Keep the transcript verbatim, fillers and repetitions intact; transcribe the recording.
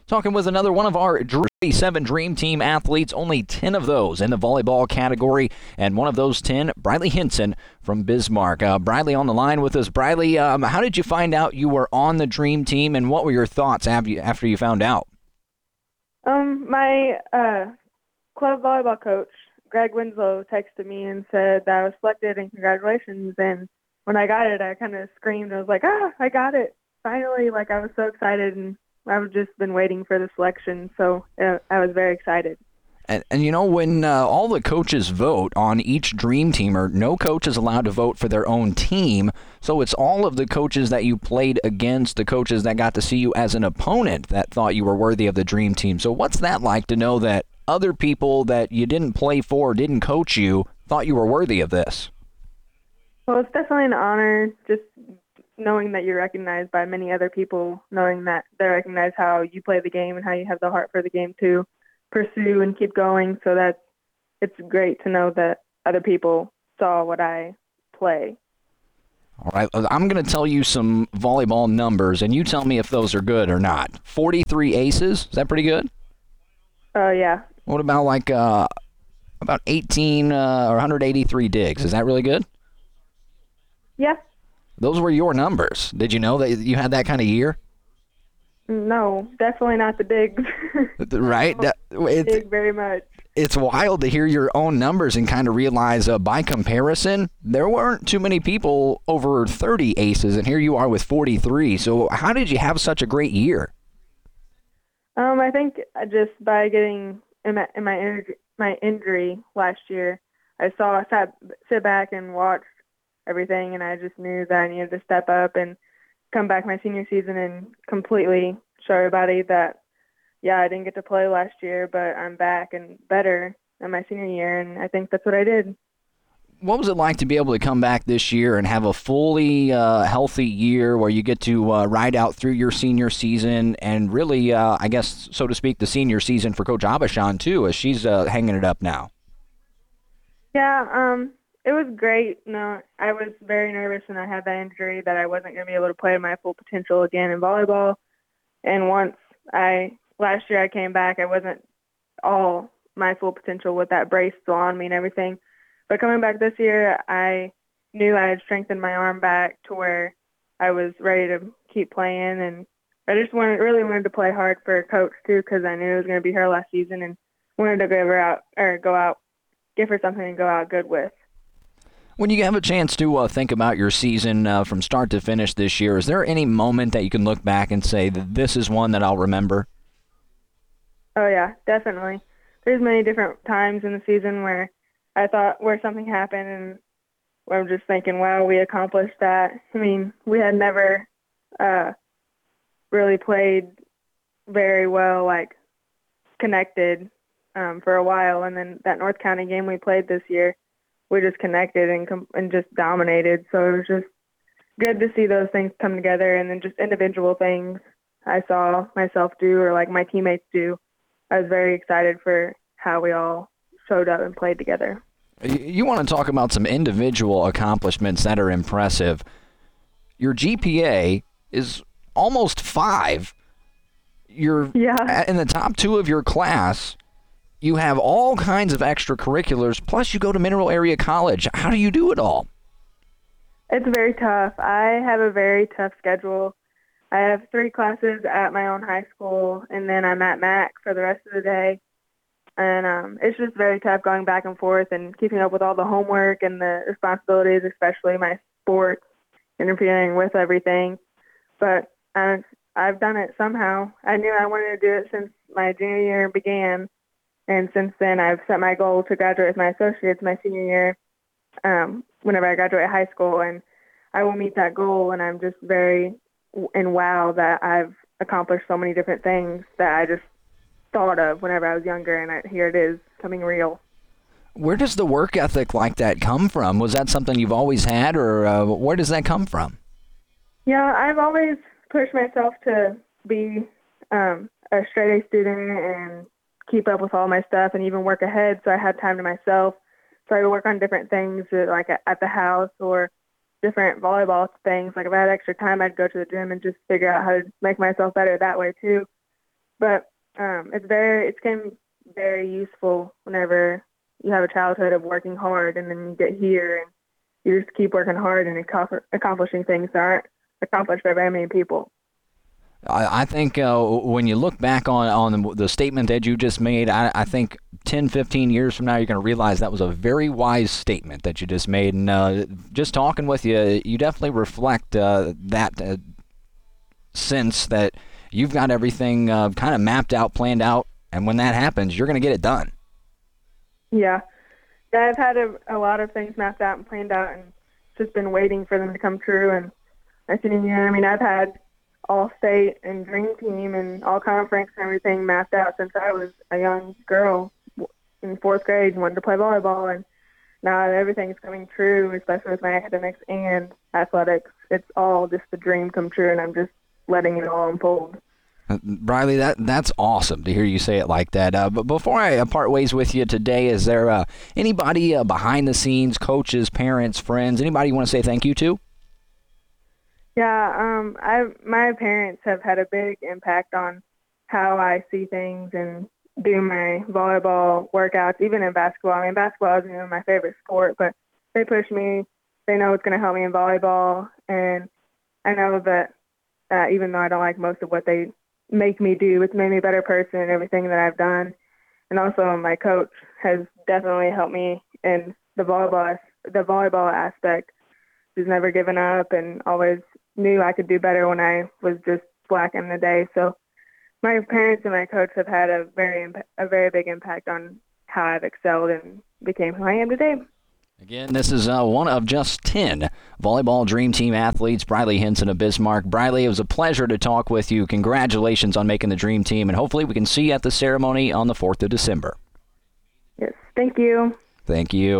Talking with another one of our seven Dream Team athletes, only ten of those in the volleyball category, and one of those ten, Briley Hinson from Bismarck. Uh, Briley on the line with us. Briley, um, how did you find out you were on the Dream Team, and what were your thoughts after you found out? Um, my uh, club volleyball coach, Greg Winslow, texted me and said that I was selected and congratulations. And when I got it, I kind of screamed. I was like, ah, I got it. Finally, like I was so excited, and I've just been waiting for the selection, so uh, I was very excited. And, and you know, when uh, all the coaches vote on each Dream Teamer, no coach is allowed to vote for their own team, so it's all of the coaches that you played against, the coaches that got to see you as an opponent that thought you were worthy of the Dream Team. So what's that like to know that other people that you didn't play for, didn't coach you, thought you were worthy of this? Well, it's definitely an honor, just knowing that you're recognized by many other people, knowing that they recognize how you play the game and how you have the heart for the game to pursue and keep going. So that it's great to know that other people saw what I play. All right, I'm going to tell you some volleyball numbers, and you tell me if those are good or not. forty-three aces, is that pretty good? Oh, uh, yeah. What about like uh, about eighteen uh, or one hundred eighty-three digs? Is that really good? Yeah. Those were your numbers. Did you know that you had that kind of year? No, definitely not the digs. Right? It's, dig very much. It's wild to hear your own numbers and kind of realize, uh, by comparison, there weren't too many people over thirty aces, and here you are with forty-three. So how did you have such a great year? Um, I think just by getting in my in my, injury, my injury last year, I saw I sat sit back and watched everything, and I just knew that I needed to step up and come back my senior season and completely show everybody that, yeah, I didn't get to play last year, but I'm back and better in my senior year, and I think that's what I did. What was it like to be able to come back this year and have a fully uh, healthy year where you get to uh, ride out through your senior season and really, uh, I guess, so to speak, the senior season for Coach Abishan, too, as she's uh, hanging it up now? Yeah, um, it was great. No, I was very nervous when I had that injury that I wasn't going to be able to play my full potential again in volleyball. And once I, last year I came back, I wasn't all my full potential with that brace still on me and everything. But coming back this year, I knew I had strengthened my arm back to where I was ready to keep playing. And I just wanted, really wanted to play hard for Coach, too, because I knew it was going to be her last season and wanted to give her out, or go out, give her something to go out good with. When you have a chance to uh, think about your season uh, from start to finish this year, is there any moment that you can look back and say that this is one that I'll remember? Oh, yeah, definitely. There's many different times in the season where I thought where something happened and I'm just thinking, wow, we accomplished that. I mean, we had never uh, really played very well, like connected um, for a while. And then that North County game we played this year, we just connected and com- and just dominated. So it was just good to see those things come together, and then just individual things I saw myself do or like my teammates do. I was very excited for how we all showed up and played together. You want to talk about some individual accomplishments that are impressive. Your G P A is almost five. You're yeah. in the top two of your class. You have all kinds of extracurriculars, plus you go to Mineral Area College. How do you do it all? It's very tough. I have a very tough schedule. I have three classes at my own high school, and then I'm at M A C for the rest of the day. And um, it's just very tough going back and forth and keeping up with all the homework and the responsibilities, especially my sports, interfering with everything. But I've, I've done it somehow. I knew I wanted to do it since my junior year began. And since then, I've set my goal to graduate with my associates my senior year um, whenever I graduate high school. And I will meet that goal. And I'm just very in wow that I've accomplished so many different things that I just thought of whenever I was younger. And I, here it is coming real. Where does the work ethic like that come from? Was that something you've always had, or uh, where does that come from? Yeah, I've always pushed myself to be um, a straight A student and keep up with all my stuff and even work ahead, so I had time to myself. So I would work on different things uh, like at the house or different volleyball things. Like if I had extra time, I'd go to the gym and just figure out how to make myself better that way too. but um, it's very it's been very useful whenever you have a childhood of working hard, and then you get here and you just keep working hard and ac- accomplishing things that aren't accomplished by very many people. I, I think uh, when you look back on, on the, the statement that you just made, I, I think ten, fifteen years from now, you're going to realize that was a very wise statement that you just made. And uh, just talking with you, you definitely reflect uh, that uh, sense that you've got everything uh, kind of mapped out, planned out, and when that happens, you're going to get it done. Yeah. Yeah, I've had a, a lot of things mapped out and planned out, and just been waiting for them to come true. And my senior year, I mean, I've had all-state and dream team and all-conference and everything mapped out since I was a young girl in fourth grade and wanted to play volleyball. And now everything's coming true, especially with my academics and athletics. It's all just a dream come true, and I'm just letting it all unfold. Uh, Briley, that that's awesome to hear you say it like that. Uh, but before I part ways with you today, is there uh, anybody uh, behind the scenes, coaches, parents, friends, anybody you want to say thank you to? Yeah, um, I my parents have had a big impact on how I see things and do my volleyball workouts, even in basketball. I mean, basketball isn't even my favorite sport, but they push me. They know it's going to help me in volleyball, and I know that uh, even though I don't like most of what they make me do, it's made me a better person in everything that I've done. And also, my coach has definitely helped me in the volleyball the volleyball aspect. She's never given up and always knew I could do better when I was just slack in the day. So my parents and my coach have had a very a very big impact on how I've excelled and became who I am today. Again, this is uh, one of just ten volleyball Dream Team athletes, Briley Hinson of Bismarck. Briley, it was a pleasure to talk with you. Congratulations on making the Dream Team, and hopefully we can see you at the ceremony on the fourth of December. Yes, thank you. Thank you.